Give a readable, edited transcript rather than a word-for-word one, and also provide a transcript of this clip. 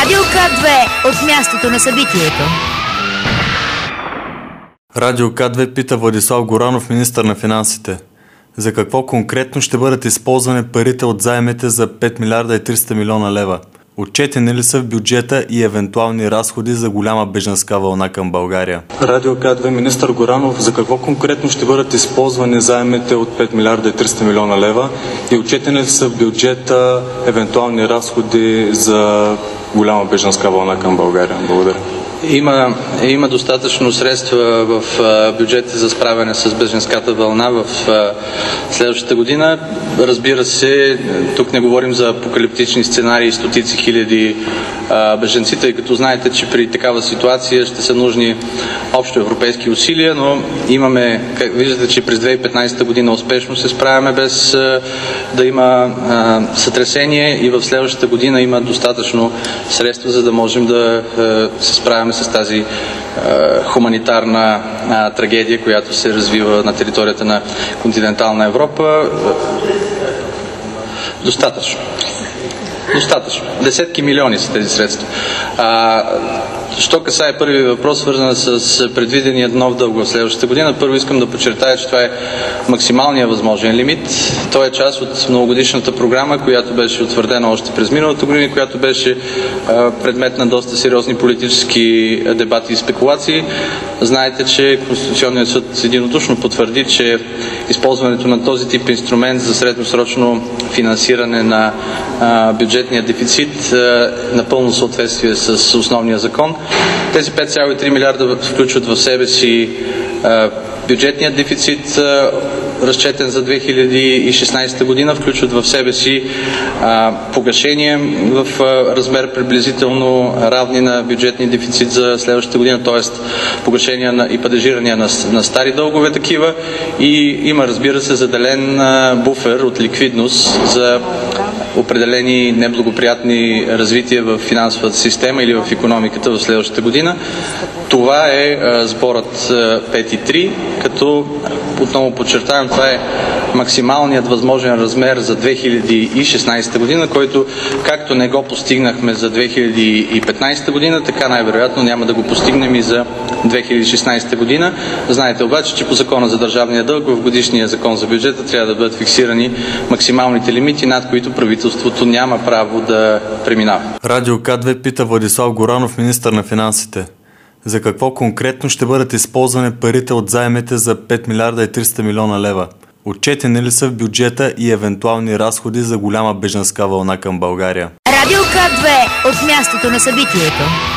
Радио К2 от мястото на събитието. Радио К2 пита Владислав Горанов, министър на финансите. За какво конкретно ще бъдат използвани парите от заемите за 5 милиарда и 300 милиона лева? Отчетени ли са в бюджета и евентуални разходи за голяма бежанска вълна към България? Радио К2, министър Горанов, за какво конкретно ще бъдат използвани заемите от 5 милиарда и 300 милиона лева и отчетени ли са в бюджета евентуални разходи за голяма бежанска вълна към България? Благодаря. Има достатъчно средства в бюджета за справяне с бежанската вълна в следващата година. Разбира се, тук не говорим за апокалиптични сценарии, стотици хиляди бежанци, тъй като знаете, че при такава ситуация ще са нужни общо европейски усилия, но виждате, че през 2015 година успешно се справяме без да има сътресение и в следващата година има достатъчно средства, за да можем да се справяме с тази хуманитарна трагедия, която се развива на територията на континентална Европа. Достатъчно. Десетки милиони са тези средства. Що касае първият въпрос, свързан с предвидения нов дълг в следващата година, първо искам да подчертая, че това е максималният възможен лимит. Той е част от многогодишната програма, която беше утвърдена още през миналата година, която беше предмет на доста сериозни политически дебати и спекулации. Знаете, че Конституционният съд единодушно потвърди, че използването на този тип инструмент за средносрочно финансиране на бюджетния дефицит напълно съответствие с основния закон. Тези 5,3 милиарда включват в себе си бюджетният дефицит, разчетен за 2016 година, включват в себе си погашение в размер приблизително равни на бюджетния дефицит за следващата година, т.е. погашения и падежирания на стари дългове такива, и има, разбира се, заделен буфер от ликвидност за определени неблагоприятни развития в финансовата система или в икономиката в следващата година. Това е сборът 5,3, като отново подчертавам, това е максималният възможен размер за 2016 година, който както не го постигнахме за 2015 година, така най-вероятно няма да го постигнем и за 2016 година. Знаете обаче, че по закона за държавния дълг в годишния закон за бюджета трябва да бъдат фиксирани максималните лимити, над които правителството няма право да преминава. Радио К2 пита Владислав Горанов, министър на финансите. За какво конкретно ще бъдат използвани парите от заемите за 5 милиарда и 300 милиона лева? Отчетени ли са в бюджета и евентуални разходи за голяма бежанска вълна към България? Радио К2 от мястото на събитието.